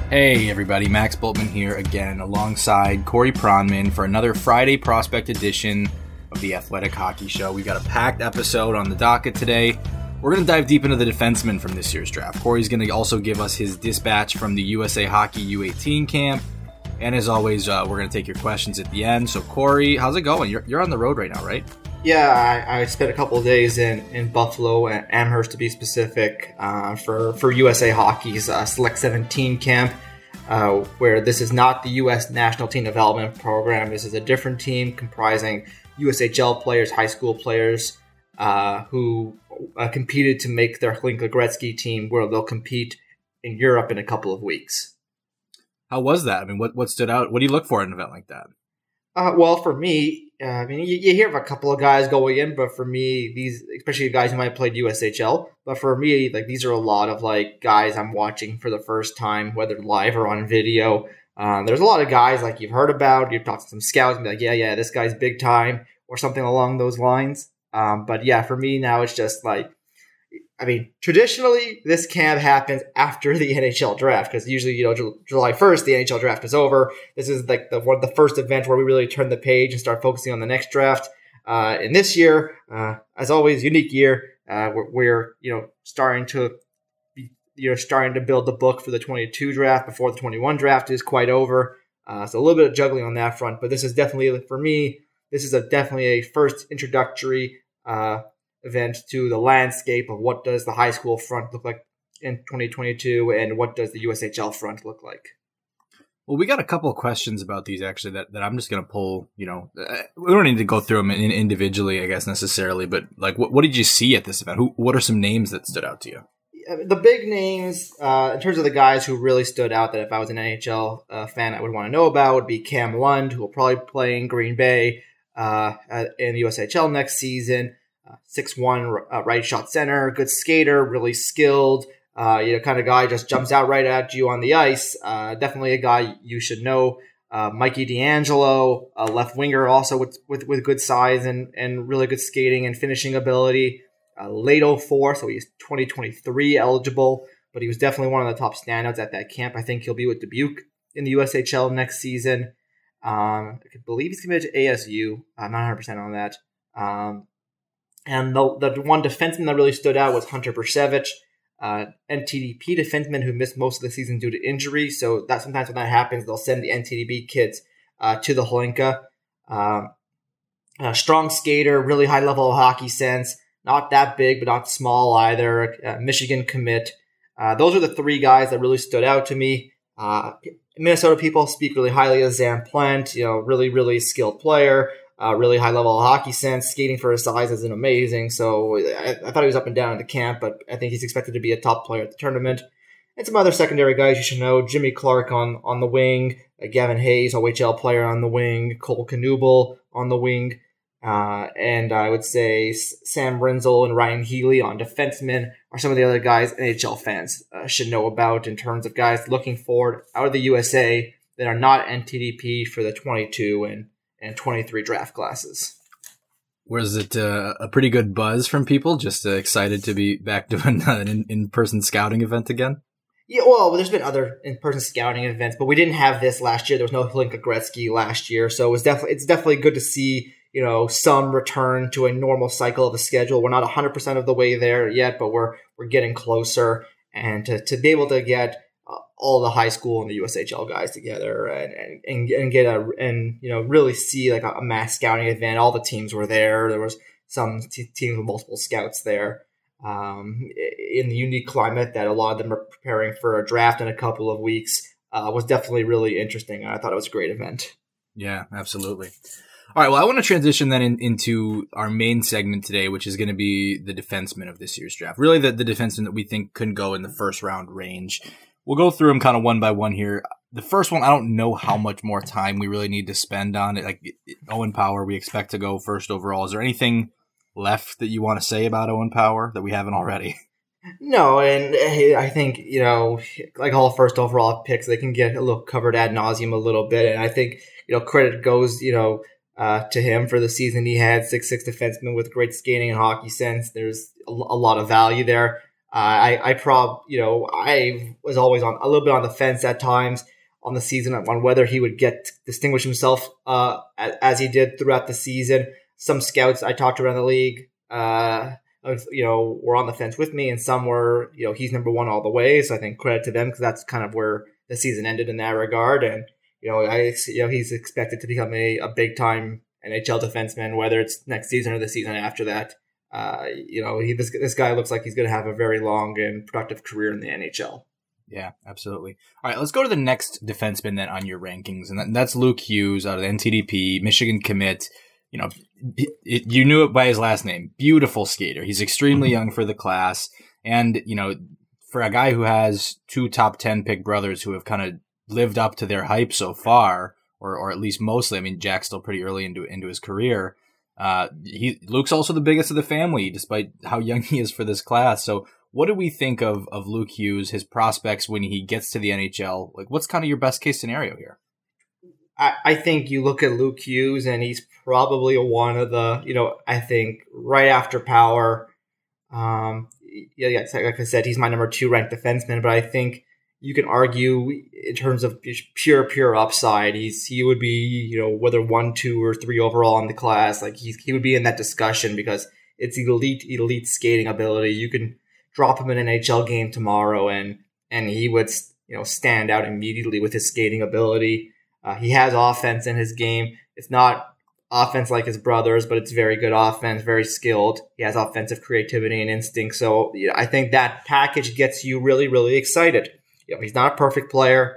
Hey everybody, Max Bultman here again alongside Corey Pronman for another Friday Prospect edition of the Athletic Hockey Show. We got a packed episode on the docket today. We're going to dive deep into the defensemen from this year's draft. Corey's going to also give us his dispatch from the USA Hockey U18 camp. And as always, we're going to take your questions at the end. So Corey, how's it going? You're on the road right now, right? Yeah, I spent a couple of days in Buffalo and Amherst to be specific for USA Hockey's Select 17 camp, where this is not the U.S. National Team Development Program. This is a different team comprising USHL players, high school players who competed to make their Hlinka Gretzky team, where they'll compete in Europe in a couple of weeks. How was that? I mean, what stood out? What do you look for in an event like that? Well, for me, you hear of a couple of guys going in, but for me, these, especially guys who might have played USHL, but for me, like, these are a lot of like guys I'm watching for the first time, whether live or on video. There's a lot of guys like you've heard about, you've talked to some scouts and be like, yeah, this guy's big time or something along those lines. But yeah, for me now, it's just like, traditionally, this camp happens after the NHL draft because usually, July 1st, the NHL draft is over. This is like the first event where we really turn the page and start focusing on the next draft. And this year, as always, unique year. We're starting to build the book for the 22 draft before the 21 draft is quite over. So a little bit of juggling on that front, but this is definitely, for me, definitely a first introductory event to the landscape of what does the high school front look like in 2022 and what does the USHL front look like. Well, we got a couple of questions about these actually that I'm just going to pull, we don't need to go through them individually, I guess, necessarily, but like what did you see at this event? What are some names that stood out to you? The big names, in terms of the guys who really stood out that if I was an NHL fan I would want to know about, would be Cam Lund, who will probably play in Green Bay in the USHL next season. 6'1", right shot center, good skater, really skilled, kind of guy just jumps out right at you on the ice. Definitely a guy you should know. Mikey D'Angelo, a left winger, also with good size and really good skating and finishing ability. Late 04, so he's 2023 eligible, but he was definitely one of the top standouts at that camp. I think he'll be with Dubuque in the USHL next season. I believe he's committed to ASU. I'm not 100% on that. And the one defenseman that really stood out was Hunter Bursevich, NTDP defenseman who missed most of the season due to injury. So that sometimes when that happens, they'll send the NTDP kids to the Hlinka. Strong skater, really high level of hockey sense. Not that big, but not small either. Michigan commit. Those are the three guys that really stood out to me. Minnesota people speak really highly of Zan Plant. Really, really skilled player. Really high level of hockey sense. Skating for his size isn't amazing. So I thought he was up and down in the camp, but I think he's expected to be a top player at the tournament. And some other secondary guys you should know. Jimmy Clark on the wing. Gavin Hayes, OHL player on the wing. Cole Knuble on the wing. And I would say Sam Renzel and Ryan Healy on defensemen are some of the other guys NHL fans should know about in terms of guys looking forward out of the USA that are not NTDP for the 22 and 23 draft classes. Was it a pretty good buzz from people? Just excited to be back doing an in-person scouting event again? Yeah, well, there's been other in-person scouting events, but we didn't have this last year. There was no Hlinka Gretzky last year, so it's definitely good to see some return to a normal cycle of a schedule. We're not 100% of the way there yet, but we're getting closer, and to be able to get all the high school and the USHL guys together and really see like a mass scouting event. All the teams were there. There was some teams with multiple scouts there in the unique climate that a lot of them are preparing for a draft in a couple of weeks was definitely really interesting. And I thought it was a great event. Yeah, absolutely. All right, well, I want to transition then into our main segment today, which is going to be the defensemen of this year's draft. Really the defensemen that we think couldn't go in the first round range. We'll go through them kind of one by one here. The first one, I don't know how much more time we really need to spend on it. Like Owen Power, we expect to go first overall. Is there anything left that you want to say about Owen Power that we haven't already? No, and I think, like all first overall picks, they can get a little covered ad nauseum a little bit. And I think, credit goes, to him for the season he had. 6'6" defenseman with great skating and hockey sense. There's a lot of value there. I was always on a little bit on the fence at times on the season on whether he would distinguish himself as he did throughout the season. Some scouts I talked to around the league, were on the fence with me, and some were, he's number one all the way. So I think credit to them, because that's kind of where the season ended in that regard. And he's expected to become a big time NHL defenseman, whether it's next season or the season after that. This guy looks like he's going to have a very long and productive career in the NHL. Yeah, absolutely. All right, let's go to the next defenseman then on your rankings, and that's Luke Hughes out of the NTDP, Michigan commit. You knew it by his last name. Beautiful skater. He's extremely young for the class, and for a guy who has 2 top 10 pick brothers who have kind of lived up to their hype so far, or at least mostly. I mean, Jack's still pretty early into his career. Luke's also the biggest of the family, despite how young he is for this class. So what do we think of Luke Hughes, his prospects when he gets to the NHL? Like, what's kind of your best case scenario here? I think you look at Luke Hughes, and he's probably one of the, I think right after Power. Like I said, he's my number 2 ranked defenseman, but I think you can argue in terms of pure upside, he would be, whether 1, 2, or 3 overall in the class. Like he would be in that discussion because it's elite skating ability. You can drop him in an NHL game tomorrow, and he would stand out immediately with his skating ability. He has offense in his game. It's not offense like his brothers, but it's very good offense, very skilled. He has offensive creativity and instinct. So I think that package gets you really, really excited. He's not a perfect player,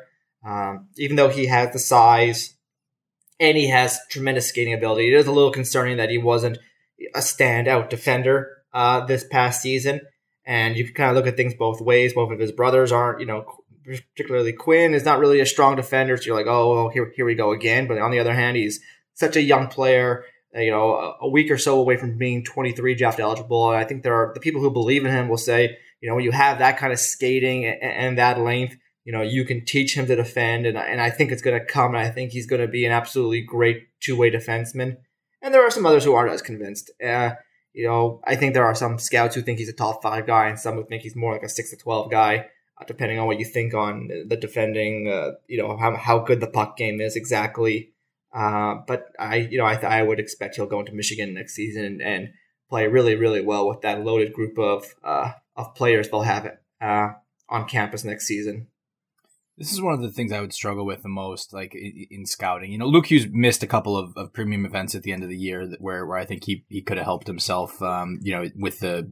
even though he has the size and he has tremendous skating ability. It is a little concerning that he wasn't a standout defender this past season. And you can kind of look at things both ways. Both of his brothers aren't, particularly Quinn is not really a strong defender. So you're like, oh, well, here we go again. But on the other hand, he's such a young player, a week or so away from being 23 draft eligible. And I think the people who believe in him will say, when you have that kind of skating and that length, you can teach him to defend. And I think it's going to come. And I think he's going to be an absolutely great 2-way defenseman. And there are some others who aren't as convinced. I think there are some scouts who think he's a top 5 guy, and some who think he's more like a 6 to 12 guy, depending on what you think on the defending, how good the puck game is exactly. But I would expect he'll go into Michigan next season and play really, really well with that loaded group of players they'll have on campus next season. This is one of the things I would struggle with the most, like in scouting. Luke Hughes missed a couple of premium events at the end of the year where I think he could have helped himself, with the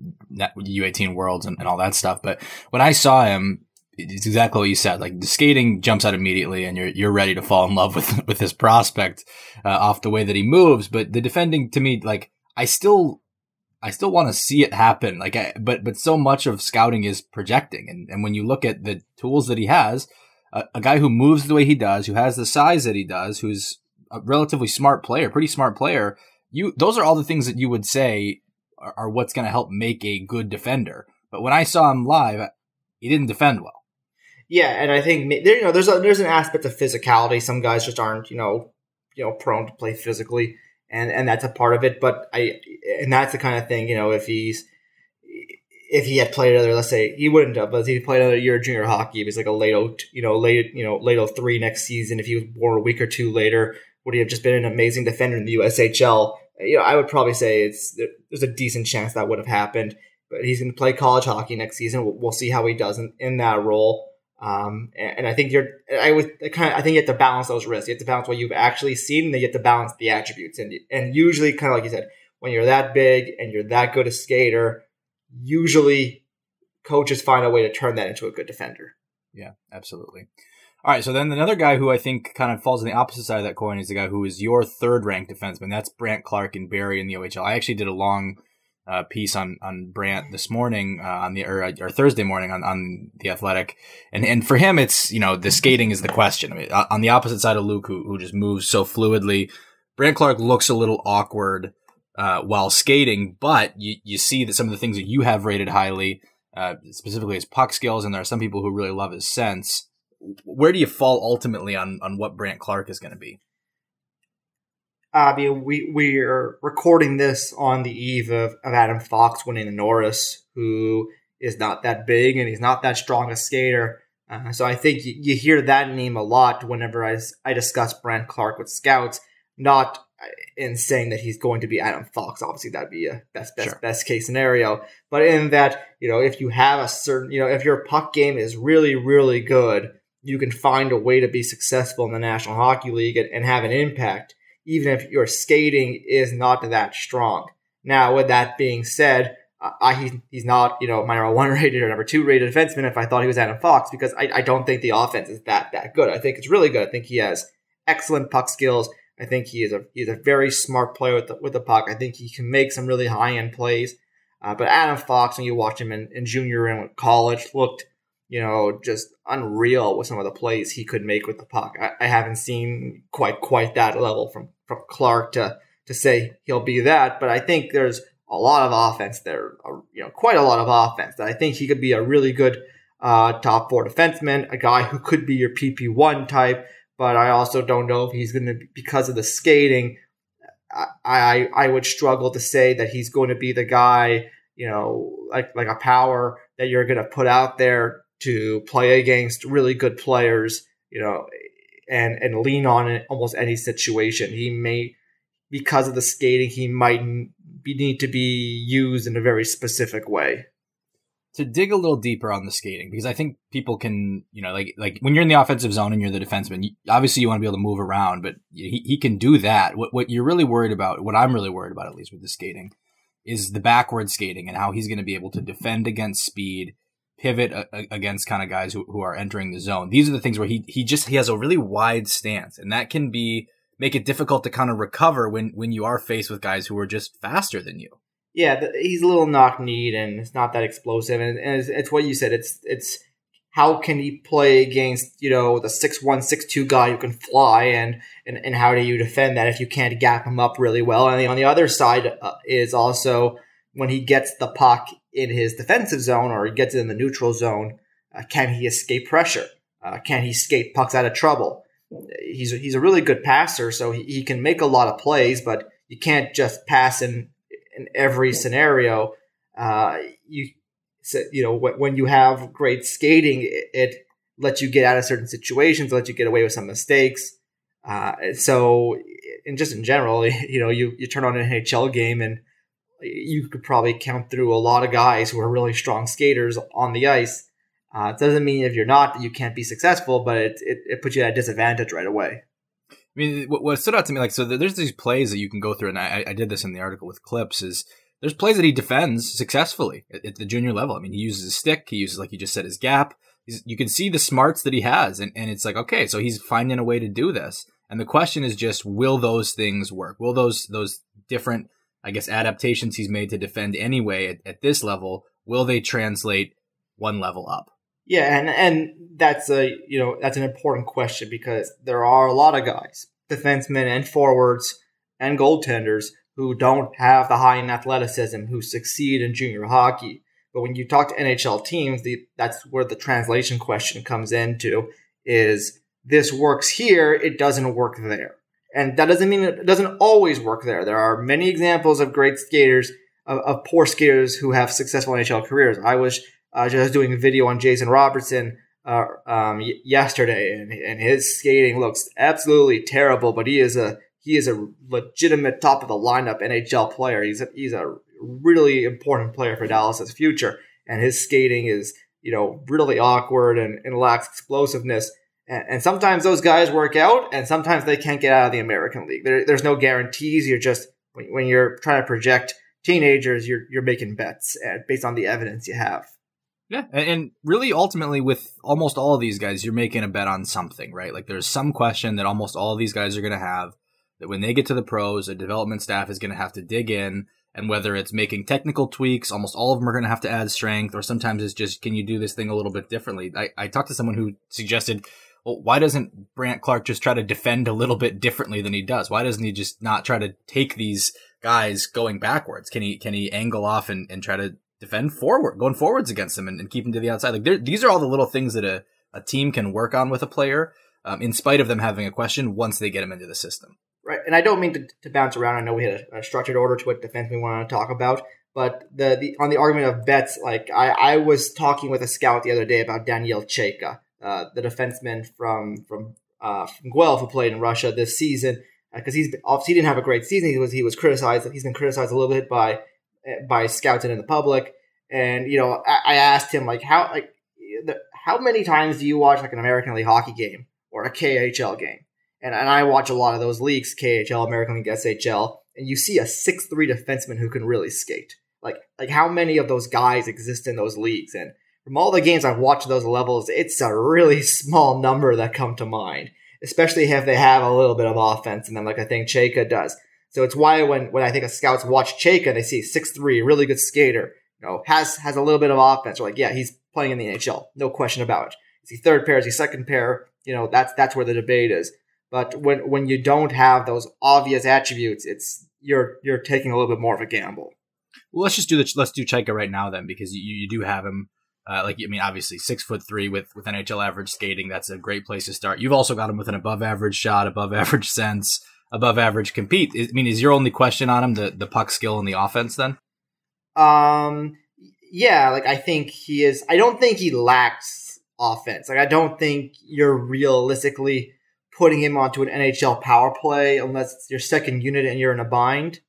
U18 Worlds and all that stuff. But when I saw him, it's exactly what you said. Like the skating jumps out immediately, and you're ready to fall in love with his prospect off the way that he moves. But the defending, to me, like I still want to see it happen. But so much of scouting is projecting, and when you look at the tools that he has. A guy who moves the way he does, who has the size that he does, who's a relatively smart player, pretty smart player. Those are all the things that you would say are what's going to help make a good defender. But when I saw him live, he didn't defend well. Yeah, and I think there's an aspect of physicality. Some guys just aren't prone to play physically, and that's a part of it. But that's the kind of thing if he had played another, let's say he wouldn't have, but if he played another year of junior hockey, if he's like a late 03 next season, if he was born a week or 2 later, would he have just been an amazing defender in the USHL? I would probably say there's a decent chance that would have happened. But he's going to play college hockey next season. We'll see how he does in that role. And I think you have to balance those risks. You have to balance what you've actually seen, and then you have to balance the attributes. And usually, kind of like you said, when you're that big and you're that good a skater, usually coaches find a way to turn that into a good defender. Yeah, absolutely. All right, so then another guy who I think kind of falls on the opposite side of that coin is the guy who is your 3rd ranked defenseman. That's Brandt Clarke in Barrie in the OHL. I actually did a long piece on Brandt this morning or Thursday morning on The Athletic, and for him it's the skating is the question. I mean, on the opposite side of Luke, who just moves so fluidly, Brandt Clarke looks a little awkward while skating, but you see that some of the things that you have rated highly, specifically his puck skills, and there are some people who really love his sense. Where do you fall ultimately on what Brandt Clarke is going to be? We're recording this on the eve of Adam Fox winning the Norris, who is not that big and he's not that strong a skater. So I think you hear that name a lot whenever I discuss Brandt Clarke with scouts, not in saying that he's going to be Adam Fox. Obviously, that'd be a best case scenario. But in that, if you have a certain, if your puck game is really, really good, you can find a way to be successful in the National Hockey League and have an impact, even if your skating is not that strong. Now, with that being said, he's not, my number 1 rated or number 2 rated defenseman if I thought he was Adam Fox, because I don't think the offense is that good. I think it's really good. I think he has excellent puck skills. I think he's a very smart player with the puck. I think he can make some really high-end plays. But Adam Fox, when you watch him in junior and college, looked, just unreal with some of the plays he could make with the puck. I haven't seen quite that level from Clarke to say he'll be that, but I think there's a lot of offense there, quite a lot of offense that I think he could be a really good top 4 defenseman, a guy who could be your PP1 type, but I also don't know if he's going to, because of the skating, I would struggle to say that he's going to be the guy, like a Power that you're going to put out there to play against really good players, and lean on in almost any situation. He may, because of the skating, he might need to be used in a very specific way. To dig a little deeper on the skating, because I think people can, like when you're in the offensive zone and you're the defenseman, obviously you want to be able to move around, but he can do that. What you're really worried about, what I'm really worried about, at least with the skating, is the backward skating and how he's going to be able to defend against speed, pivot against kind of guys who are entering the zone. These are the things where he has a really wide stance, and that can make it difficult to kind of recover when you are faced with guys who are just faster than you. Yeah, he's a little knock-kneed, and it's not that explosive. And it's what you said. It's how can he play against, the 6'1", 6'2" guy who can fly, and how do you defend that if you can't gap him up really well? And on the other side is also when he gets the puck in his defensive zone or he gets it in the neutral zone, can he escape pressure? Can he skate pucks out of trouble? He's a really good passer, so he can make a lot of plays, but you can't just pass in every scenario. When you have great skating, it lets you get out of certain situations, lets you get away with some mistakes. So, and just in general, you turn on an NHL game and you could probably count through a lot of guys who are really strong skaters on the ice. It doesn't mean if you're not that you can't be successful, but it puts you at a disadvantage right away. I mean, what stood out to me, so there's these plays that you can go through, and I did this in the article with clips, is there's plays that he defends successfully at the junior level. I mean, he uses his stick, he uses, like you just said, his gap. You can see the smarts that he has, and it's like, okay, so he's finding a way to do this. And the question is just, will those things work? Will those different, I guess, adaptations he's made to defend anyway at this level, will they translate one level up? Yeah, and that's that's an important question, because there are a lot of guys, defensemen and forwards and goaltenders, who don't have the high-end athleticism, who succeed in junior hockey. But when you talk to NHL teams, that's where the translation question comes into, is this works here, it doesn't work there. And that doesn't mean it doesn't always work there. There are many examples of great skaters, of poor skaters who have successful NHL careers. I was just doing a video on Jason Robertson yesterday, and his skating looks absolutely terrible, but he is a legitimate top of the lineup NHL player. He's a really important player for Dallas's future, and his skating is really awkward and lacks explosiveness. And sometimes those guys work out, and sometimes they can't get out of the American League. There's no guarantees. You're just, when you're trying to project teenagers, you're making bets based on the evidence you have. Yeah, and really, ultimately, with almost all of these guys, you're making a bet on something, right? Like, there's some question that almost all of these guys are going to have, that when they get to the pros, the development staff is going to have to dig in, and whether it's making technical tweaks, almost all of them are going to have to add strength, or sometimes it's just, can you do this thing a little bit differently? I talked to someone who suggested, well, why doesn't Brandt Clarke just try to defend a little bit differently than he does? Why doesn't he just not try to take these guys going backwards? Can he angle off and try to defend forward, going forwards against them and keep them to the outside? Like, these are all the little things that a team can work on with a player, in spite of them having a question once they get him into the system. Right, and I don't mean to bounce around. I know we had a structured order to what defense we want to talk about, But the on the argument of bets, like I was talking with a scout the other day about Daniel Chayka, the defenseman from Guelph who played in Russia this season, because he didn't have a great season. He was criticized. He's been criticized a little bit by scouts and in the public. And I asked him how many times do you watch like an American League hockey game or a KHL game? And I watch a lot of those leagues, KHL, American League, SHL, and you see a 6'3" defenseman who can really skate. Like how many of those guys exist in those leagues? And from all the games I've watched at those levels, it's a really small number that come to mind, especially if they have a little bit of offense in them, like I think Chayka does. So it's why when I think of scouts watch Chayka, they see 6'3", really good skater, has a little bit of offense. They're like, yeah, he's playing in the NHL, no question about it. Is he third pair? Is he second pair? That's where the debate is. But when you don't have those obvious attributes, you're taking a little bit more of a gamble. Well, let's do Chayka right now then, because you do have him. Obviously 6'3" with NHL average skating. That's a great place to start. You've also got him with an above average shot, above average sense, above average compete. Is your only question on him the puck skill and the offense then? Yeah, I think he is. I don't think he lacks offense. I don't think you're realistically putting him onto an NHL power play unless it's your second unit and you're in a bind.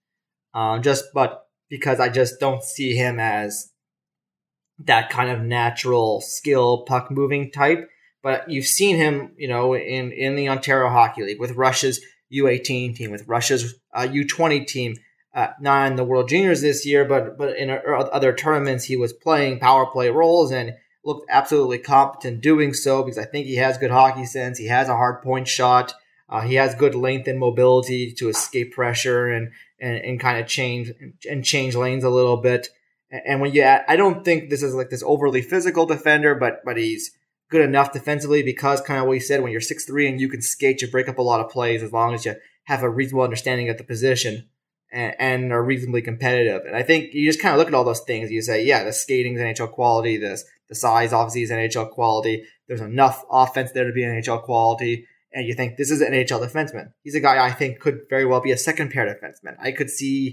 But because I just don't see him as that kind of natural skill puck moving type. But you've seen him, in the Ontario Hockey League with Russia's U18 team, with Russia's U20 team, not in the World Juniors this year, but in other tournaments, he was playing power play roles and looked absolutely competent doing so, because I think he has good hockey sense. He has a hard point shot. He has good length and mobility to escape pressure and kind of change lanes a little bit. And when I don't think this is like this overly physical defender, but he's good enough defensively, because kind of what he said, when you're 6'3" and you can skate, you break up a lot of plays as long as you have a reasonable understanding of the position and are reasonably competitive. And I think you just kind of look at all those things. You say, yeah, the skating is NHL quality. The size obviously is NHL quality. There's enough offense there to be NHL quality. And you think this is an NHL defenseman. He's a guy I think could very well be a second pair defenseman. I could see,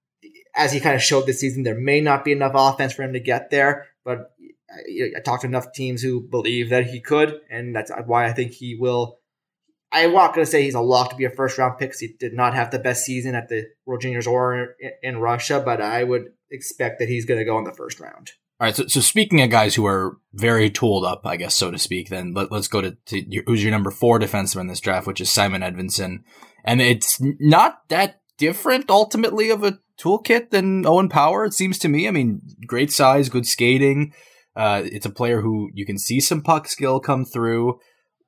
as he kind of showed this season, there may not be enough offense for him to get there, but I talked to enough teams who believe that he could, and that's why I think he will. I'm not going to say he's a lock to be a first-round pick, because he did not have the best season at the World Juniors or in Russia, but I would expect that he's going to go in the first round. All right, so speaking of guys who are very tooled up, I guess, so to speak, then let's go to who's your number 4 defenseman in this draft, which is Simon Edvinsson. And it's not that different, ultimately, of a toolkit than Owen Power, it seems to me. Great size, good skating. It's a player who you can see some puck skill come through.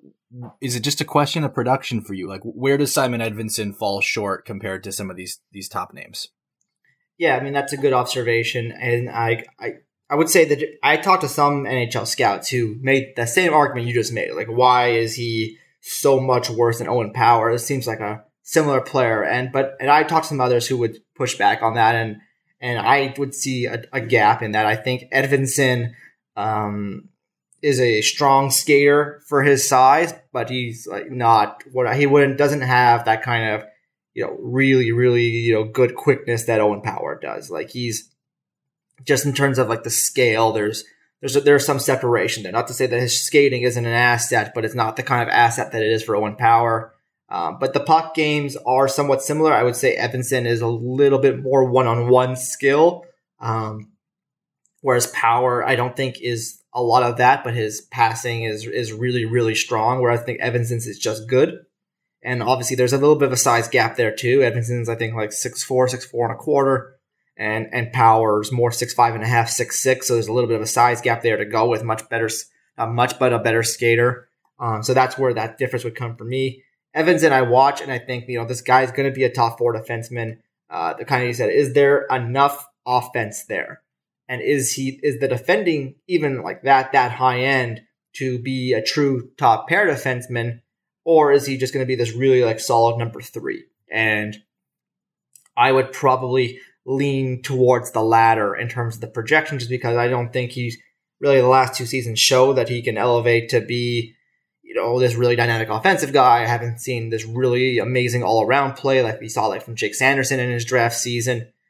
Is it just a question of production for you? Where does Simon Edvinsson fall short compared to some of these top names? Yeah, that's a good observation. And I would say that I talked to some NHL scouts who made the same argument you just made. Why is he so much worse than Owen Power? It seems like a similar player. And I talked to some others who would push back on that. And I would see a gap in that. I think Edvinsson is a strong skater for his size, but he's not what he doesn't have that kind of, really, really, good quickness that Owen Power does. He's just in terms of the scale, there's some separation there. Not to say that his skating isn't an asset, but it's not the kind of asset that it is for Owen Power. But the puck games are somewhat similar. I would say Edvinsson is a little bit more one-on-one skill, whereas Power, I don't think is a lot of that, but his passing is really, really strong, where I think Edvinsson's is just good. And obviously there's a little bit of a size gap there too. Edvinsson's, I think, 6'4", 6'4 and a quarter. And Power's more 6'5 and a half, 6'6. So there's a little bit of a size gap there to go with a better skater. So that's where that difference would come for me. Edvinsson, I watch and I think, this guy's going to be a top 4 defenseman. The kind of you said, is there enough offense there? And is the defending even that high end to be a true top pair defenseman? Or is he just going to be this really solid number 3? And I would probably lean towards the latter in terms of the projection, just because I don't think he's really, the last 2 seasons show that he can elevate to be, this really dynamic offensive guy. I haven't seen this really amazing all-around play like we saw from Jake Sanderson in his draft season.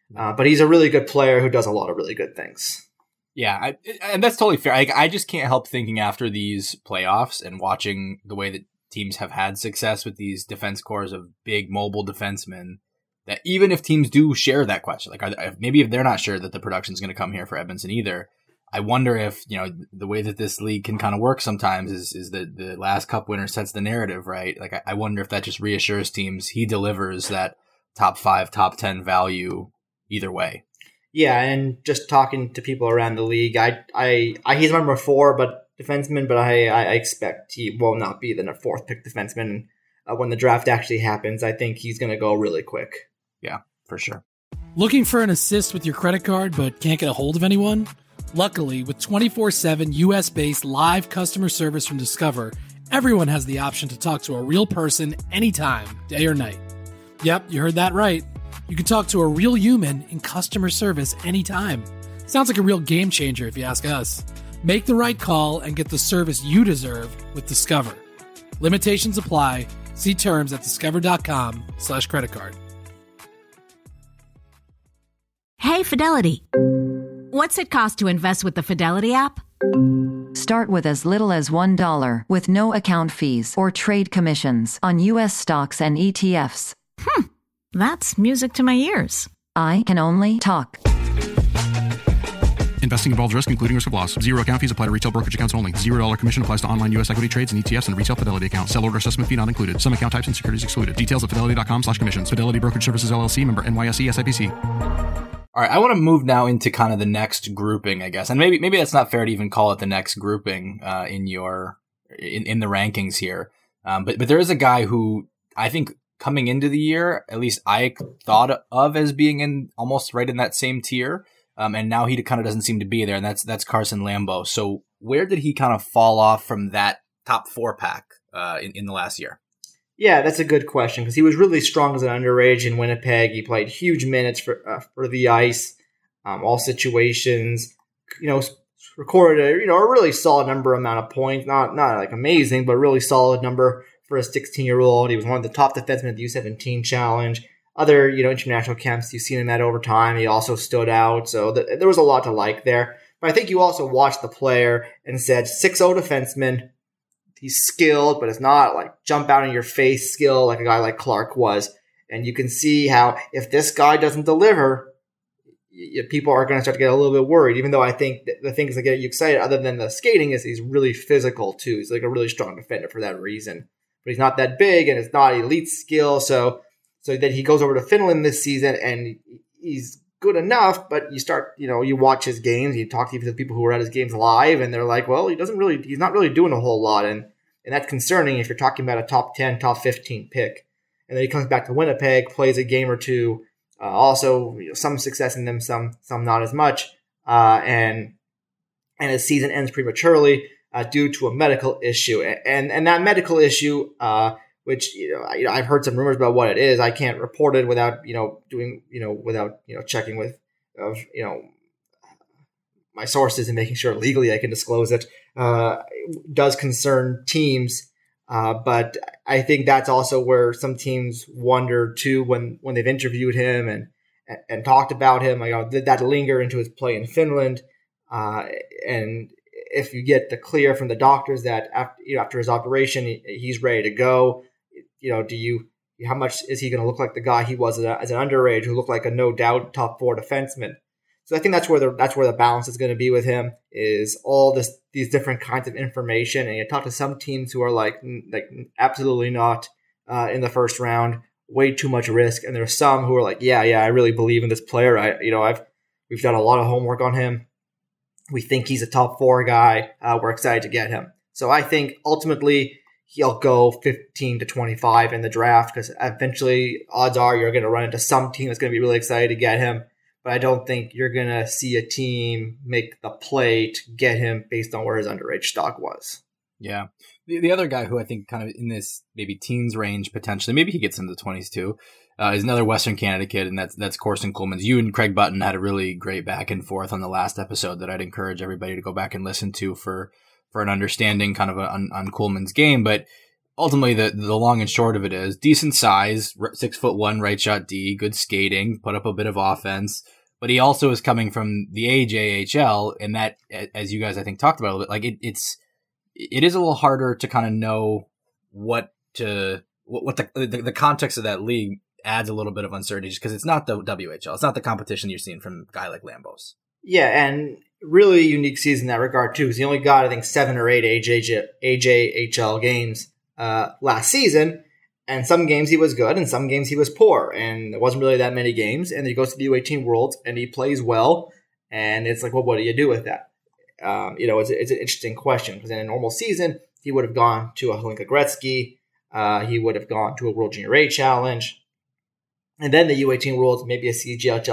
But he's a really good player who does a lot of really good things. Yeah, and that's totally fair. I just can't help thinking after these playoffs and watching the way that teams have had success with these defense cores of big mobile defensemen, that even if teams do share that question, maybe if they're not sure that the production is going to come here for Edmondson either, I wonder if, the way that this league can kind of work sometimes is that the last cup winner sets the narrative, right? Like, I wonder if that just reassures teams he delivers that top 5, top 10 value either way. Yeah, and just talking to people around the league, he's number 4, defenseman, but I expect he will not be the 4th pick defenseman when the draft actually happens. I think he's going to go really quick. Yeah, for sure. Looking for an assist with your credit card but can't get a hold of anyone? Luckily, with 24/7 US-based live customer service from Discover, everyone has the option to talk to a real person anytime, day or night. Yep, you heard that right. You can talk to a real human in customer service anytime. Sounds like a real game changer if you ask us. Make the right call and get the service you deserve with Discover. Limitations apply. See terms at discover.com/creditcard. Hey, Fidelity. What's it cost to invest with the Fidelity app? Start with as little as $1 with no account fees or trade commissions on U.S. stocks and ETFs. That's music to my ears. I can only talk. Investing involves risk, including risk of loss. Zero account fees apply to retail brokerage accounts only. $0 commission applies to online U.S. equity trades and ETFs and retail Fidelity accounts. Sell order assessment fee not included. Some account types and securities excluded. Details at fidelity.com/commissions. Fidelity Brokerage Services, LLC, member NYSE, SIPC. All right, I want to move now into kind of the next grouping, I guess. And maybe that's not fair to even call it the next grouping in the rankings here. But there is a guy who I think coming into the year, at least I thought of as being in almost right in that same tier. And now he kind of doesn't seem to be there, and that's Carson Lambeau. So where did he kind of fall off from that top 4 pack in the last year? Yeah, that's a good question because he was really strong as an underage in Winnipeg. He played huge minutes for the ice, all situations. Recorded a really solid amount of points. Not like amazing, but really solid number for a 16-year-old. He was one of the top defensemen at the U17 Challenge. Other international camps you've seen him at over time. He also stood out, so there was a lot to like there. But I think you also watched the player and said 6'0" defenseman. He's skilled, but it's not like jump out in your face skill like a guy like Clark was. And you can see how if this guy doesn't deliver, people are going to start to get a little bit worried. Even though I think the things that get you excited, other than the skating, is he's really physical too. He's like a really strong defender for that reason. But he's not that big, and it's not elite skill. So then he goes over to Finland this season, and he's good enough, but you start, you watch his games, you talk to the people who were at his games live, and they're like, well, he's not really doing a whole lot, and that's concerning if you're talking about a top 10, top 15 pick. And then he comes back to Winnipeg, plays a game or two, also some success in them, some not as much, and his season ends prematurely due to a medical issue, and that medical issue, which I've heard some rumors about what it is. I can't report it without checking with my sources and making sure legally I can disclose it. Does concern teams, but I think that's also where some teams wonder too when they've interviewed him and talked about him. Did that linger into his play in Finland? And if you get the clear from the doctors that after his operation he's ready to go. How much is he going to look like the guy he was as an underage who looked like a no doubt top 4 defenseman? So I think that's where the balance is going to be with him, is all these different kinds of information. And you talk to some teams who are like absolutely not in the first round, way too much risk, and there's some who are like, yeah, I really believe in this player. We've done a lot of homework on him. We think he's a top 4 guy. We're excited to get him. So I think ultimately he'll go 15 to 25 in the draft because eventually odds are you're going to run into some team that's going to be really excited to get him. But I don't think you're going to see a team make the play to get him based on where his underage stock was. Yeah. The other guy who I think kind of in this maybe teens range potentially, maybe he gets into the 20s too, is another Western Canada kid, and that's Corson Coleman. You and Craig Button had a really great back and forth on the last episode that I'd encourage everybody to go back and listen to for an understanding kind of on Coleman's game. But ultimately the long and short of it is decent size, 6'1", right shot D, good skating, put up a bit of offense. But he also is coming from the AJHL, and that, as you guys I think talked about a little bit, like it is a little harder to kind of know what the context of that league adds a little bit of uncertainty, just because it's not the WHL, it's not the competition you're seeing from a guy like Lambos. Yeah, and really unique season in that regard too, because he only got I think 7 or 8 AJHL games last season. And some games he was good, and some games he was poor, and there wasn't really that many games. And he goes to the U18 Worlds, and he plays well. And it's like, well, what do you do with that? It's an interesting question, because in a normal season, he would have gone to a Hlinka Gretzky, he would have gone to a World Junior A Challenge, and then the U18 Worlds, maybe a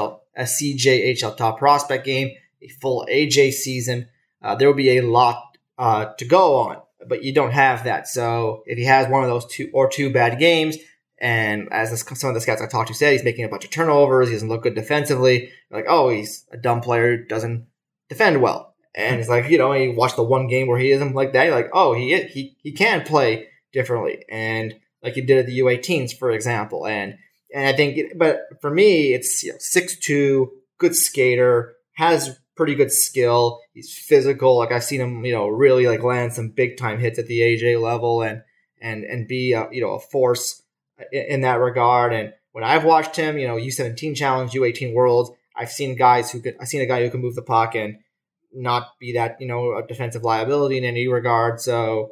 CJHL top prospect game, a full AJ season. There will be a lot to go on. But you don't have that. So if he has one of those two bad games, and as some of the scouts I talked to said, he's making a bunch of turnovers, he doesn't look good defensively, like, oh, he's a dumb player, doesn't defend well. And it's like, you watch the one game where he isn't like that, you're like, oh, he can play differently. And like he did at the U18s, for example. And I think, but for me, it's 6'2", good skater, has pretty good skill. He's physical. Like I've seen him, really like land some big time hits at the AJ level and be a force in that regard. And when I've watched him, U17 Challenge, U18 Worlds, I've seen a guy who can move the puck and not be that, a defensive liability in any regard. So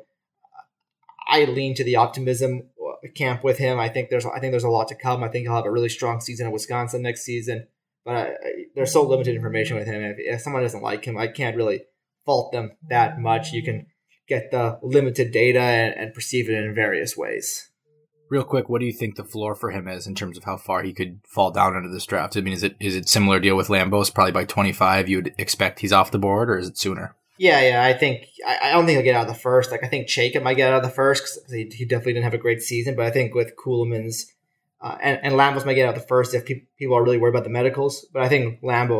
I lean to the optimism camp with him. I think there's a lot to come. I think he'll have a really strong season in Wisconsin next season. But there's so limited information with him. If someone doesn't like him, I can't really fault them that much. You can get the limited data and perceive it in various ways. Real quick, what do you think the floor for him is in terms of how far he could fall down into this draft? I mean, is it similar deal with Lambos? Probably by 25, you would expect he's off the board, or is it sooner? Yeah. I don't think he'll get out of the first. Like I think Chayka might get out of the first because he definitely didn't have a great season. But I think with Kuhlman's and Lambos might get out the first if people are really worried about the medicals. But I think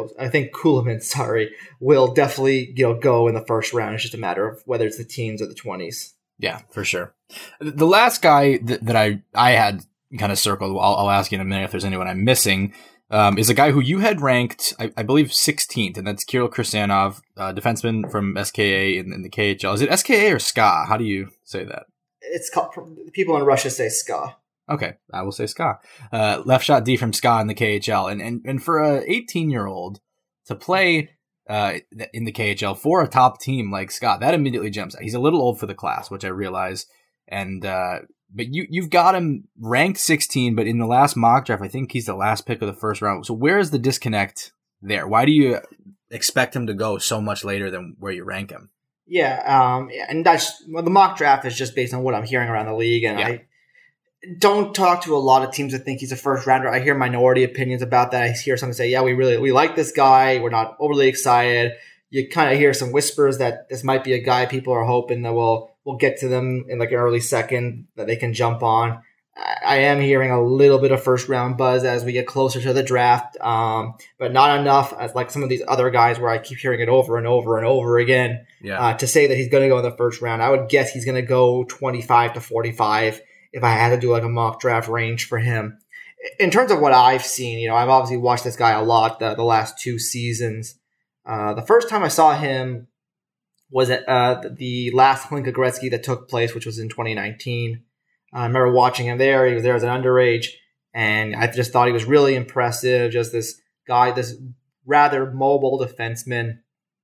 Kuhlman, will definitely go in the first round. It's just a matter of whether it's the teens or the 20s. Yeah, for sure. The last guy that I had kind of circled, I'll ask you in a minute if there's anyone I'm missing, is a guy who you had ranked, I believe, 16th, and that's Kirill Kirsanov, defenseman from SKA in the KHL. Is it SKA or SKA? How do you say that? It's called, people in Russia say SKA. Okay, I will say SKA. Left shot D from SKA in the KHL. And for a 18-year-old to play in the KHL for a top team like SKA, that immediately jumps out. He's a little old for the class, which I realize. And but you've got him ranked 16, but in the last mock draft, I think he's the last pick of the first round. So where is the disconnect there? Why do you expect him to go so much later than where you rank him? Yeah, and the mock draft is just based on what I'm hearing around the league, and yeah. I don't talk to a lot of teams that think he's a first rounder. I hear minority opinions about that. I hear some say, yeah, we like this guy. We're not overly excited. You kind of hear some whispers that this might be a guy people are hoping that we'll get to them in like an early second that they can jump on. I am hearing a little bit of first round buzz as we get closer to the draft, but not enough as like some of these other guys where I keep hearing it over and over and over again to say that he's going to go in the first round. I would guess he's going to go 25 to 45 if I had to do like a mock draft range for him. In terms of what I've seen, I've obviously watched this guy a lot the last 2 seasons. The first time I saw him was at the last Hlinka Gretzky that took place, which was in 2019. I remember watching him there. He was there as an underage, and I just thought he was really impressive. Just this guy, this rather mobile defenseman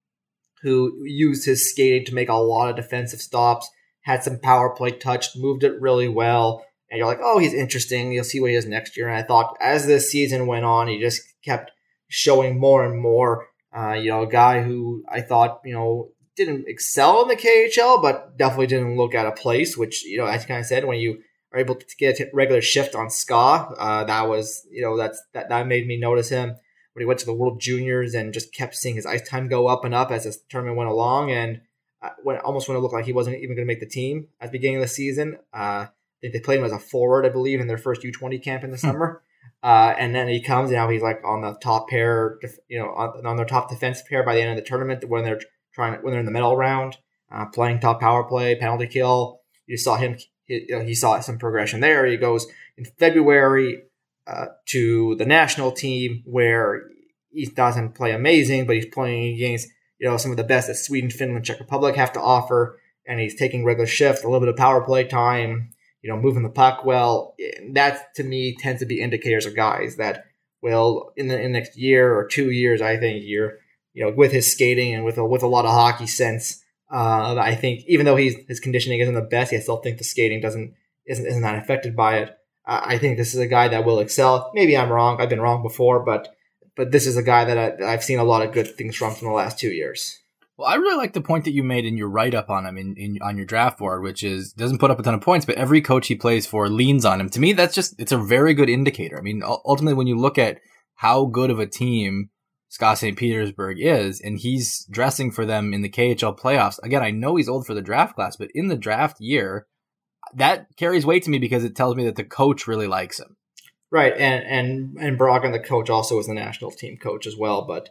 who used his skating to make a lot of defensive stops, had some power play touch, moved it really well. And you're like, oh, he's interesting. You'll see what he is next year. And I thought as this season went on, he just kept showing more and more. A guy who I thought, didn't excel in the KHL, but definitely didn't look out of place, which, as you kind of said, when you are able to get a regular shift on SKA, that was, that made me notice him when he went to the World Juniors and just kept seeing his ice time go up and up as the tournament went along. And when it looked like he wasn't even going to make the team at the beginning of the season, they played him as a forward, I believe, in their first U20 camp in the summer. And then he comes, now he's like on the top pair, on their top defensive pair by the end of the tournament when they're in the medal round, playing top power play, penalty kill. You saw him he saw some progression there. He goes in February to the national team where he doesn't play amazing, but he's playing against some of the best that Sweden, Finland, Czech Republic have to offer, and he's taking regular shifts, a little bit of power play time, moving the puck well. That to me tends to be indicators of guys that will in the next year or 2 years, I think with his skating and with a lot of hockey sense. I think even though his conditioning isn't the best, I still think the skating isn't that affected by it. I think this is a guy that will excel. Maybe I'm wrong. I've been wrong before, but this is a guy that I've seen a lot of good things from the last 2 years. Well, I really like the point that you made in your write-up on him on your draft board, which is doesn't put up a ton of points, but every coach he plays for leans on him. To me, it's a very good indicator. I mean, ultimately, when you look at how good of a team Scott St. Petersburg is, and he's dressing for them in the KHL playoffs. Again, I know he's old for the draft class, but in the draft year, that carries weight to me because it tells me that the coach really likes him. Right, and Brogdon, the coach, also is the national team coach as well. But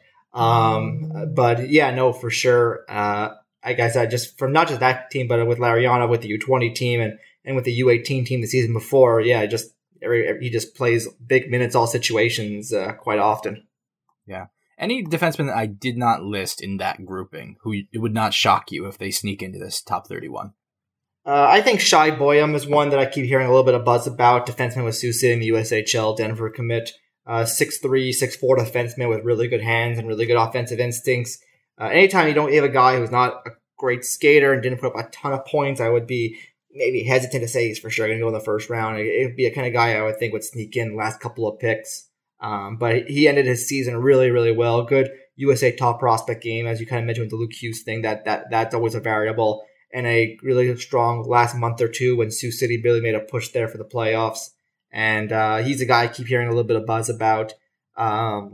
yeah, no, for sure. I guess just from not just that team, but with Lariana, with the U20 team, and with the U18 team the season before, yeah, he just plays big minutes, all situations, quite often. Yeah. Any defenseman that I did not list in that grouping, who it would not shock you if they sneak into this top 31? I think Shai Boyum is one that I keep hearing a little bit of buzz about. Defenseman with Sioux City in the USHL, Denver commit. 6'3", 6'4" defenseman with really good hands and really good offensive instincts. Anytime you have a guy who's not a great skater and didn't put up a ton of points, I would be maybe hesitant to say he's for sure going to go in the first round. It would be a kind of guy I would think would sneak in the last couple of picks. But he ended his season really, really well. Good USA top prospect game, as you kind of mentioned with the Luke Hughes thing. That's always a variable. And a really strong last month or two when Sioux City really made a push there for the playoffs. And he's a guy I keep hearing a little bit of buzz about. I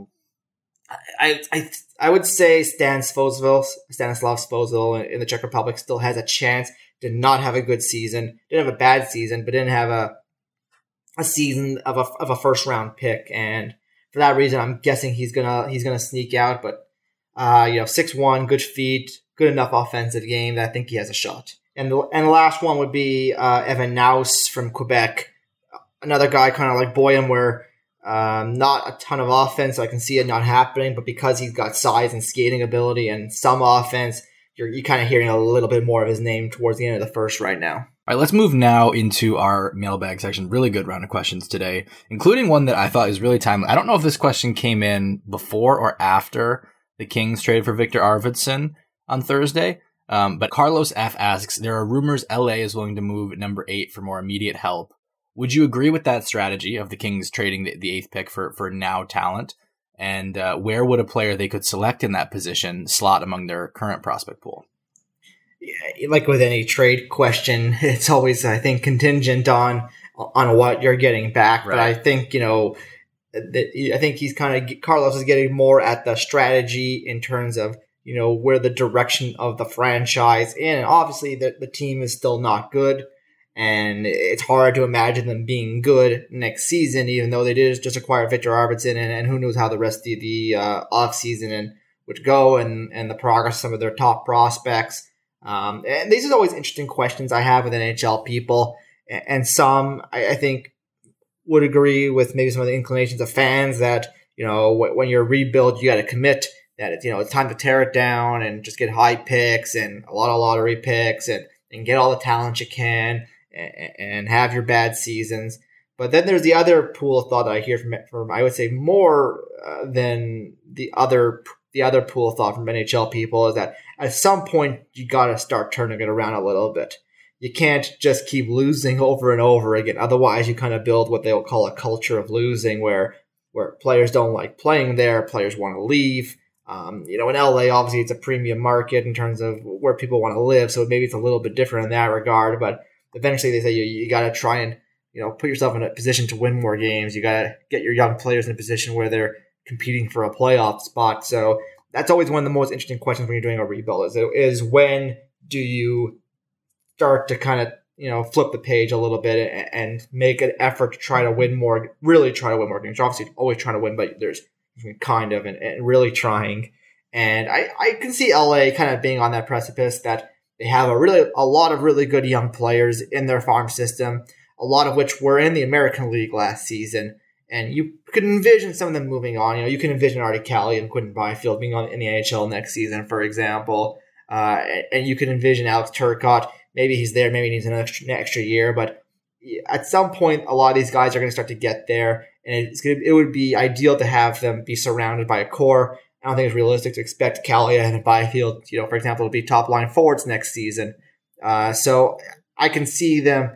would say Stanislav Svozil in the Czech Republic still has a chance. Did not have a good season. Didn't have a bad season, but didn't have a season of a first round pick. And for that reason, I'm guessing he's gonna sneak out. But 6'1", good feet, good enough offensive game that I think he has a shot. And the last one would be Evan Naus from Quebec. Another guy kind of like Boyum where not a ton of offense. So I can see it not happening, but because he's got size and skating ability and some offense, you're kind of hearing a little bit more of his name towards the end of the first right now. All right, let's move now into our mailbag section. Really good round of questions today, including one that I thought is really timely. I don't know if this question came in before or after the Kings traded for Victor Arvidsson on Thursday, but Carlos F. asks, there are rumors LA is willing to move number 8 for more immediate help. Would you agree with that strategy of the Kings trading the 8th pick for now talent? And where would a player they could select in that position slot among their current prospect pool? Yeah, like with any trade question, it's always, I think, contingent on what you're getting back. Right. But I think, I think Carlos is getting more at the strategy in terms of, where the direction of the franchise in. And obviously the team is still not good. And it's hard to imagine them being good next season, even though they did just acquire Victor Arvidsson, and who knows how the rest of the offseason would go and the progress of some of their top prospects. And these are always interesting questions I have with NHL people. And some, I think, would agree with maybe some of the inclinations of fans that, when you're rebuild, you got to commit that it's time to tear it down and just get high picks and a lot of lottery picks and get all the talent you can. And have your bad seasons. But then there's the other pool of thought that I hear from I would say more than the other pool of thought from NHL people is that at some point you got to start turning it around a little bit. You can't just keep losing over and over again. Otherwise, you kind of build what they'll call a culture of losing where players don't like playing there, players want to leave. In LA, obviously it's a premium market in terms of where people want to live. So maybe it's a little bit different in that regard, but eventually they say you got to try and, put yourself in a position to win more games. You got to get your young players in a position where they're competing for a playoff spot. So that's always one of the most interesting questions when you're doing a rebuild is when do you start to kind of, flip the page a little bit and make an effort to try to win more, really try to win more games. You're obviously always trying to win, but there's kind of and really trying. And I can see LA kind of being on that precipice that They have a lot of really good young players in their farm system, a lot of which were in the American League last season. And you could envision some of them moving on. You can envision Artie Kelly and Quinton Byfield being on in the NHL next season, for example. And you can envision Alex Turcotte. Maybe he's there. Maybe he needs an extra year. But at some point, a lot of these guys are going to start to get there. And it would be ideal to have them be surrounded by a core. I don't think it's realistic to expect Kaliyev and Byfield, for example, to be top line forwards next season. So I can see them.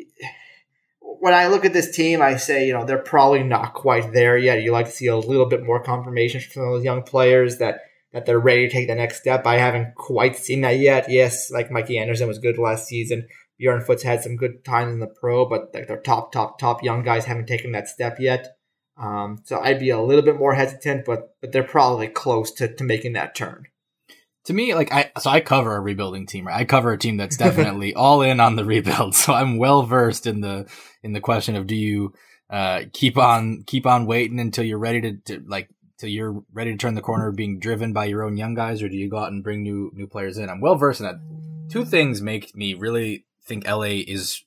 When I look at this team, I say, they're probably not quite there yet. You like to see a little bit more confirmation from those young players that they're ready to take the next step. I haven't quite seen that yet. Yes, like Mikey Anderson was good last season. Bjorn Foot's had some good times in the pro, but their top young guys haven't taken that step yet. So I'd be a little bit more hesitant, but they're probably close to making that turn. To me, I cover a rebuilding team, right? I cover a team that's definitely all in on the rebuild. So I'm well versed in the question of, do you keep on waiting until you're ready till you're ready to turn the corner, being driven by your own young guys, or do you go out and bring new players in? I'm well versed in that. Two things make me really think LA is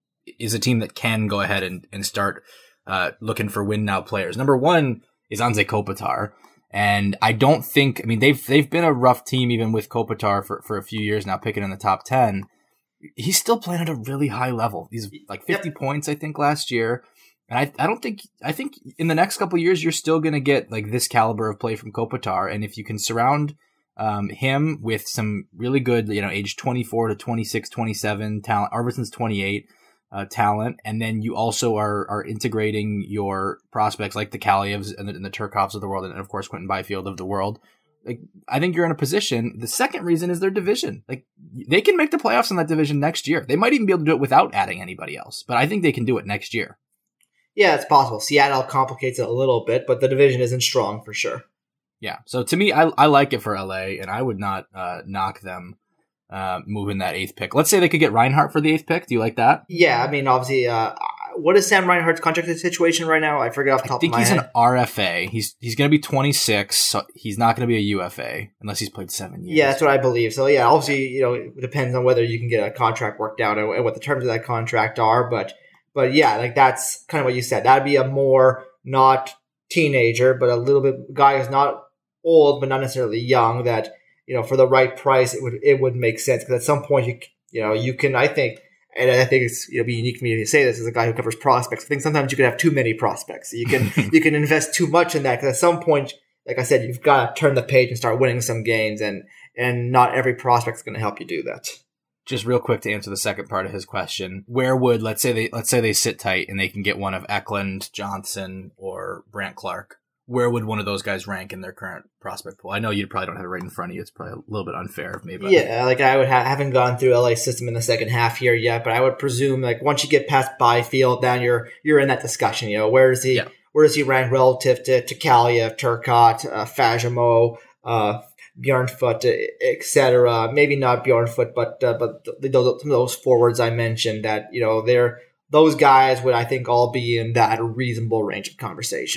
a team that can go ahead and start looking for win now players. Number one is Anze Kopitar. And I don't think, they've been a rough team even with Kopitar for a few years now, picking in the top 10. He's still playing at a really high level. He's like 50 points, I think, last year. And I think in the next couple of years, you're still going to get like this caliber of play from Kopitar. And if you can surround him with some really good, age 24 to 26, 27 talent, Arvidsson's 28, talent, and then you also are integrating your prospects like the Kaliyevs and the Turcottes of the world, and of course Quinton Byfield of the world. Like, I think you're in a position. The second reason is their division. Like, they can make the playoffs in that division next year. They might even be able to do it without adding anybody else, but I think they can do it next year. Yeah, it's possible. Seattle complicates it a little bit, but the division isn't strong for sure. Yeah, so to me, I like it for LA, and I would not knock them moving that 8th pick. Let's say they could get Reinhart for the 8th pick. Do you like that? Yeah, obviously, what is Sam Reinhart's contract situation right now? I forget off the top of my head. I think he's an RFA. He's going to be 26, so he's not going to be a UFA unless he's played 7 years. Yeah, that's what I believe. So yeah, obviously, it depends on whether you can get a contract worked out and what the terms of that contract are. But yeah, like that's kind of what you said. That'd be a more not teenager, but a little bit guy who's not old but not necessarily young. That for the right price, it would make sense, because at some point you can, I think, and I think it's be unique for me to say this as a guy who covers prospects. I think sometimes you can have too many prospects. You can invest too much in that, because at some point, like I said, you've got to turn the page and start winning some games, and not every prospect is going to help you do that. Just real quick to answer the second part of his question, where would let's say they sit tight and they can get one of Eklund, Johnson, or Brandt Clark? Where would one of those guys rank in their current prospect pool? I know you probably don't have it right in front of you. It's probably a little bit unfair of me. But yeah, like I haven't gone through LA's system in the second half here yet, but I would presume like once you get past Byfield, then you're in that discussion. Where is he? Yeah. Where does he rank relative to Kaliyev, Turcotte, Fagemo, Bjorn Foot, etc.? Maybe not Bjorn Foot, but some of those forwards I mentioned that those guys would, I think, all be in that reasonable range of conversation.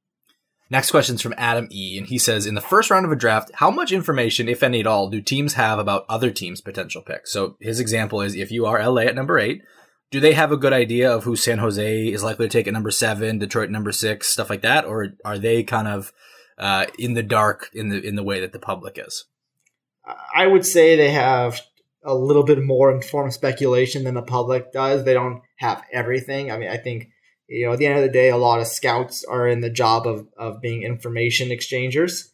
Next question is from Adam E., and he says, in the first round of a draft, how much information, if any at all, do teams have about other teams' potential picks? So his example is, if you are LA at number 8, do they have a good idea of who San Jose is likely to take at number 7, Detroit number 6, stuff like that? Or are they kind of in the dark in the way that the public is? I would say they have a little bit more informed speculation than the public does. They don't have everything. I think at the end of the day, a lot of scouts are in the job of being information exchangers,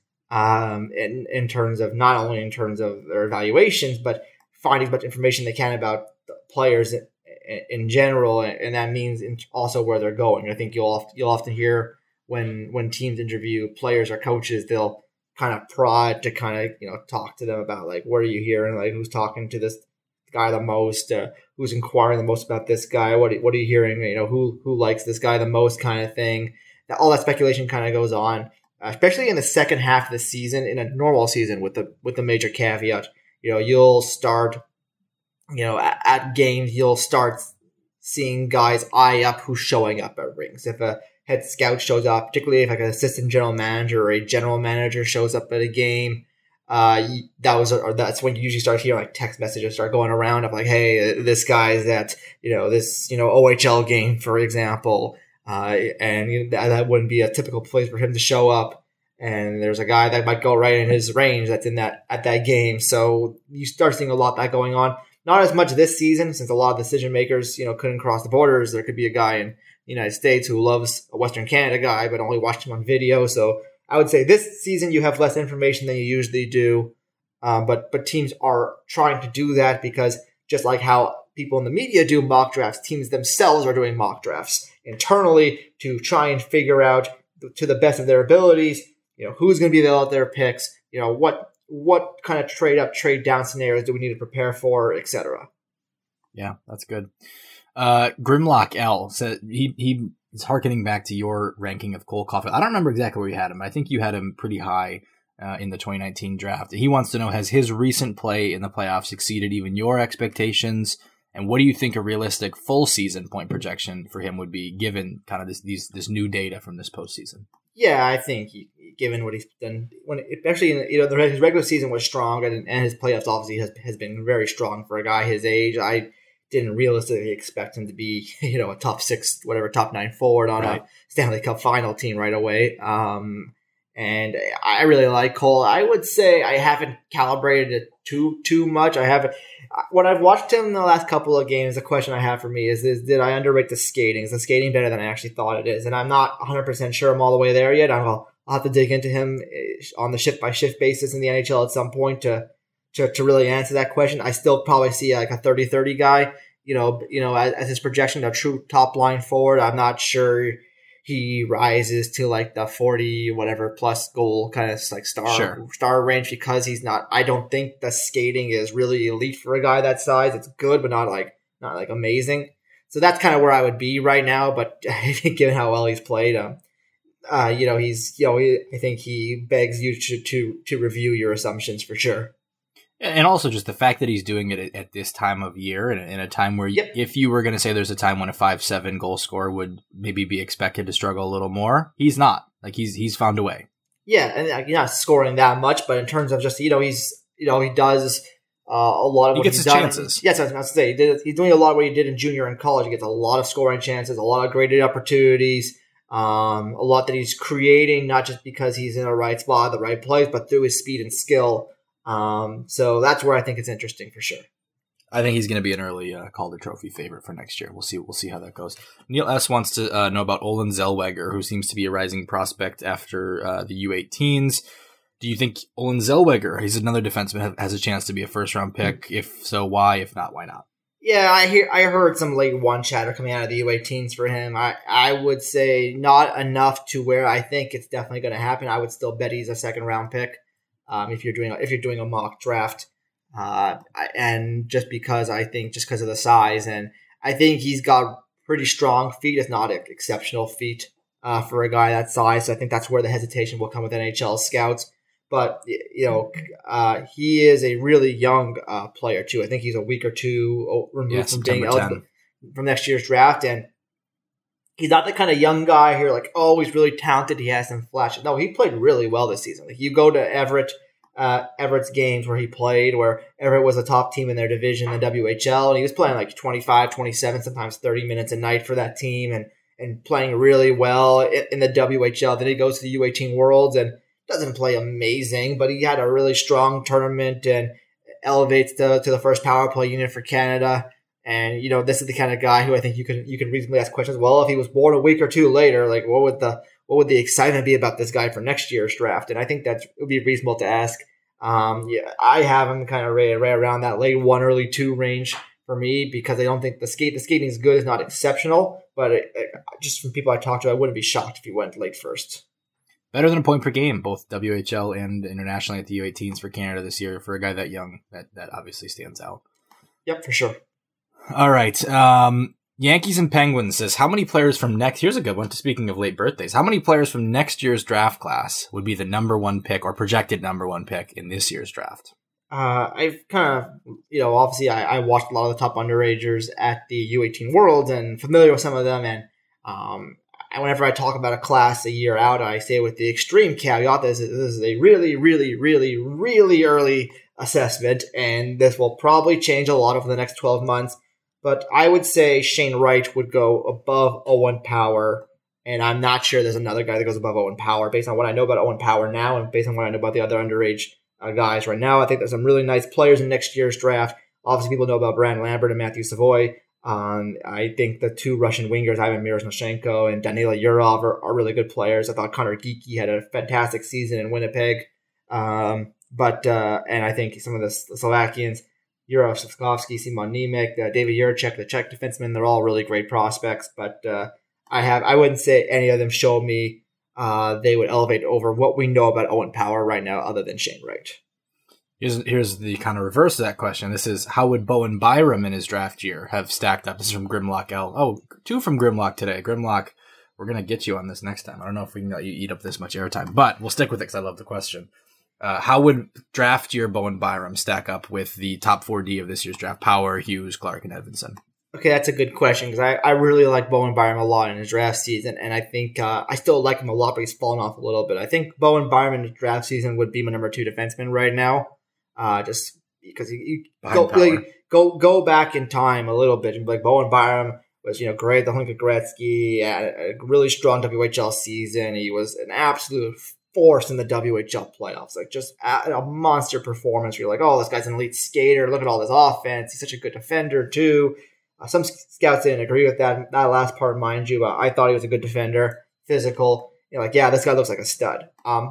in terms of not only in terms of their evaluations, but finding as much information they can about the players in general, and that means also where they're going. I think you'll often hear when teams interview players or coaches, they'll kind of prod to kind of talk to them about like, what are you hearing, like who's talking to this guy the most, who's inquiring the most about this guy, what are you hearing, who likes this guy the most, kind of thing. All that speculation kind of goes on, especially in the second half of the season. In a normal season, with the major caveat, you'll start, at games, you'll start seeing guys eye up who's showing up at rings. If a head scout shows up, particularly if like an assistant general manager or a general manager shows up at a game, that's when you usually start hearing like text messages start going around of like, hey, this guy's at, this, OHL game, for example. And that wouldn't be a typical place for him to show up. And there's a guy that might go right in his range that's at that game. So you start seeing a lot of that going on. Not as much this season, since a lot of decision makers, couldn't cross the borders. There could be a guy in the United States who loves a Western Canada guy, but only watched him on video. So I would say this season you have less information than you usually do. But teams are trying to do that because just like how people in the media do mock drafts, teams themselves are doing mock drafts internally to try and figure out to the best of their abilities, who's going to be available at their picks, what kind of trade up, trade down scenarios do we need to prepare for, etc. Yeah, that's good. Grimlock L said he is hearkening back to your ranking of Cole Caulfield. I don't remember exactly where you had him. I think you had him pretty high in the 2019 draft. He wants to know, has his recent play in the playoffs exceeded even your expectations? And what do you think a realistic full season point projection for him would be, given kind of this new data from this postseason? Yeah, I think given what he's done, his regular season was strong, and his playoffs obviously has been very strong for a guy his age. I didn't realistically expect him to be a top 6, top 9 forward on a Stanley Cup final team right away. And I really like Cole. I would say I haven't calibrated it too much. When I've watched him in the last couple of games, the question I have for me is did I underrate the skating? Is the skating better than I actually thought it is? And I'm not 100% sure I'm all the way there yet. I'll have to dig into him on the shift-by-shift basis in the NHL at some point to really answer that question. I still probably see like a 30-30 guy, as his projection, a true top-line forward. I'm not sure he rises to like the 40 whatever plus goal kind of like star range, because he's not. I don't think the skating is really elite for a guy that size. It's good, but not like amazing. So that's kind of where I would be right now. But I think given how well he's played, I think he begs you to review your assumptions for sure. And also just the fact that he's doing it at this time of year, and in a time where if you were going to say there's a time when a 5-7 goal scorer would maybe be expected to struggle a little more, he's not. Like he's found a way. Yeah, and he's not scoring that much, but in terms of just he does a lot of he what gets he's his done. chances. Yes, I was going to say he's doing a lot of what he did in junior and college. He gets a lot of scoring chances, a lot of graded opportunities, a lot that he's creating, not just because he's in the right spot, the right place, but through his speed and skill. So that's where I think it's interesting for sure. I think he's going to be an early Calder Trophy favorite for next year. We'll see how that goes. Neil S. wants to know about Olin Zellweger, who seems to be a rising prospect after the U18s. Do you think Olin Zellweger, he's another defenseman, has a chance to be a first-round pick? If so, why? If not, why not? Yeah, I heard some late one chatter coming out of the U18s for him. I would say not enough to where I think it's definitely going to happen. I would still bet he's a second-round pick. If you're doing a mock draft, and just because of the size, and I think he's got pretty strong feet. It's not exceptional feet for a guy that size. So I think that's where the hesitation will come with NHL scouts. But he is a really young player too. I think he's a week or two removed from being eligible from next year's draft, and he's not the kind of young guy here like, oh, he's really talented, he has some flashes. No, he played really well this season. Like, you go to Everett's games where he played, where Everett was a top team in their division in the WHL, and he was playing like 25, 27, sometimes 30 minutes a night for that team and playing really well in the WHL. Then he goes to the U18 Worlds and doesn't play amazing, but he had a really strong tournament and elevates to the first power play unit for Canada. And, this is the kind of guy who I think you can reasonably ask questions. Well, if he was born a week or two later, like what would the excitement be about this guy for next year's draft? And I think that would be reasonable to ask. I have him kind of right around that late 1, early 2 range for me, because I don't think the skating is good. It's not exceptional, but just from people I talked to, I wouldn't be shocked if he went late first. Better than a point per game, both WHL and internationally at the U18s for Canada this year. For a guy that young, that obviously stands out. Yep, for sure. All right. Yankees and Penguins says, how many players from here's a good one, speaking of late birthdays, how many players from next year's draft class would be the number 1 pick or projected number 1 pick in this year's draft? I've kind of, obviously I watched a lot of the top underagers at the U18 Worlds and familiar with some of them. And whenever I talk about a class a year out, I say with the extreme caveat that this is a really, really, really, really early assessment, and this will probably change a lot over the next 12 months. But I would say Shane Wright would go above Owen Power, and I'm not sure there's another guy that goes above Owen Power based on what I know about Owen Power now and based on what I know about the other underage guys right now. I think there's some really nice players in next year's draft. Obviously, people know about Brandon Lambert and Matthew Savoy. I think the two Russian wingers, Ivan Miroshnichenko and Danila Yurov, are really good players. I thought Connor Geeky had a fantastic season in Winnipeg. And I think some of the Slovakians, Juraj Slavkovsky, Simon Nemec, David Jurček, the Czech defenseman, they're all really great prospects. But I wouldn't say any of them show me they would elevate over what we know about Owen Power right now other than Shane Wright. Here's the kind of reverse of that question. This is, how would Bowen Byram in his draft year have stacked up? This is from Grimlock L. Oh, 2 from Grimlock today. Grimlock, we're going to get you on this next time. I don't know if we can let you eat up this much airtime, but we'll stick with it because I love the question. How would draft year Bowen Byram stack up with the top 4D of this year's draft? Power, Hughes, Clark, and Edvinsson. Okay, that's a good question because I really like Bowen Byram a lot in his draft season, and I think I still like him a lot, but he's fallen off a little bit. I think Bowen Byram in his draft season would be my number 2 defenseman right now. Just because you go back in time a little bit and be like Bowen Byram was great, the Hlinka Gretzky, a really strong WHL season. He was an absolute force in the WHL playoffs, like just a monster performance. You're like, oh, this guy's an elite skater. Look at all this offense. He's such a good defender too. Some scouts didn't agree with that last part, mind you, but I thought he was a good defender, physical. This guy looks like a stud.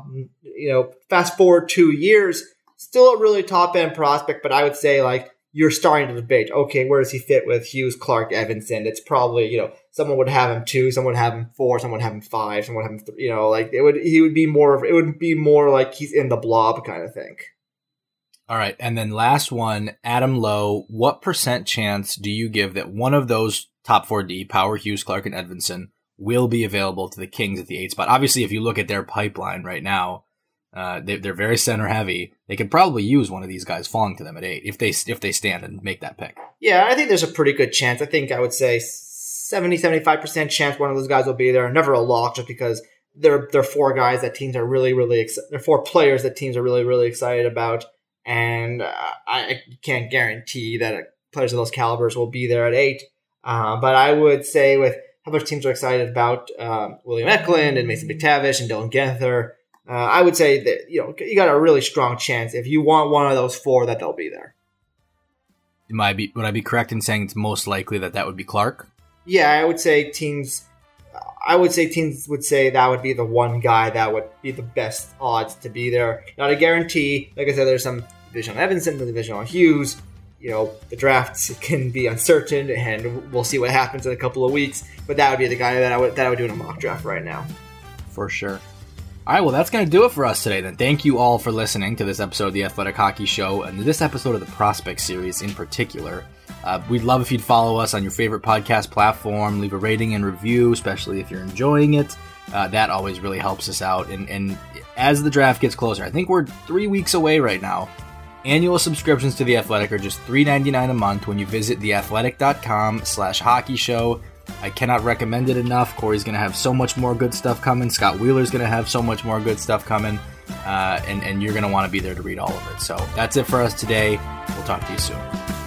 Fast forward 2 years. Still a really top-end prospect, but I would say, you're starting to debate, okay, where does he fit with Hughes, Clark, Edvinsson? It's probably, someone would have him 2, someone would have him 4, someone would have him 5, someone would have him 3, it would be more like he's in the blob kind of thing. All right, and then last one, Adam Lowe, what % chance do you give that one of those top 4D, Power, Hughes, Clark, and Edvinsson, will be available to the Kings at the 8 spot? Obviously, if you look at their pipeline right now, they're very center heavy. They could probably use one of these guys falling to them at 8 if they stand and make that pick. Yeah, I think there's a pretty good chance. I think I would say 70-75% chance one of those guys will be there. Never a lock, just because they're 4 guys that teams are really, really excited. They're 4 players that teams are really, really excited about, and I can't guarantee that players of those calibers will be there at 8. But I would say with how much teams are excited about William Eklund and Mason McTavish and Dylan Guenther, I would say that you got a really strong chance if you want one of those 4 that they'll be there. Would I be correct in saying it's most likely that would be Clark? Yeah, I would say teams would say that would be the one guy that would be the best odds to be there. Not a guarantee. Like I said, there's some division on Edvinsson, the division on Hughes. The drafts can be uncertain, and we'll see what happens in a couple of weeks. But that would be the guy that I would do in a mock draft right now. For sure. All right, well, that's going to do it for us today then. Thank you all for listening to this episode of the Athletic Hockey Show, and this episode of the Prospect Series in particular. We'd love if you'd follow us on your favorite podcast platform, leave a rating and review, especially if you're enjoying it. That always really helps us out. And as the draft gets closer, I think we're 3 weeks away right now. Annual subscriptions to The Athletic are just $3.99 a month when you visit theathletic.com/hockey show. I cannot recommend it enough. Corey's going to have so much more good stuff coming. Scott Wheeler's going to have so much more good stuff coming. And you're going to want to be there to read all of it. So that's it for us today. We'll talk to you soon.